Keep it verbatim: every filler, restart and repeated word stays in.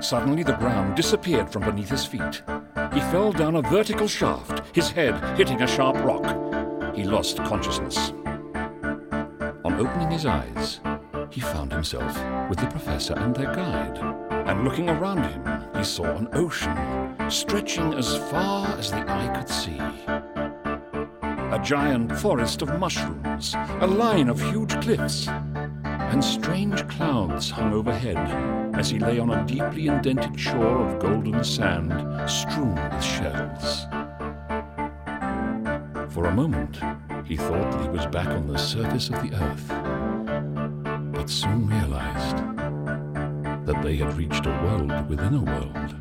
Suddenly the ground disappeared from beneath his feet. He fell down a vertical shaft, his head hitting a sharp rock. He lost consciousness. On opening his eyes, he found himself with the professor and their guide. And looking around him, he saw an ocean stretching as far as the eye could see. A giant forest of mushrooms, a line of huge cliffs, and strange clouds hung overhead as he lay on a deeply indented shore of golden sand strewn with shells. For a moment, he thought that he was back on the surface of the earth, but soon realized that they had reached a world within a world.